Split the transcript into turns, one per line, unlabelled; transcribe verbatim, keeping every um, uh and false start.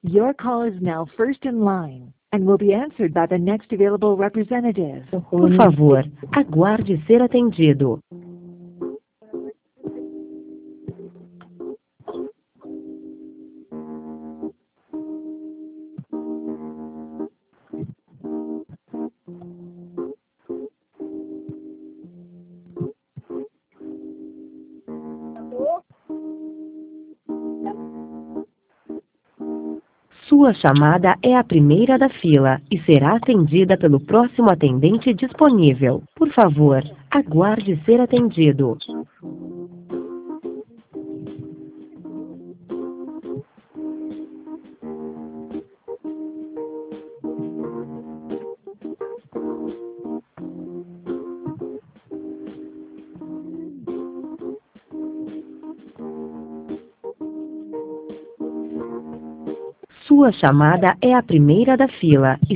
Your call is now first in line and will be answered by the next available representative.
Por favor, aguarde ser atendido. Sua chamada é a primeira da fila e será atendida pelo próximo atendente disponível. Por favor, aguarde ser atendido. Sua chamada é a primeira da fila e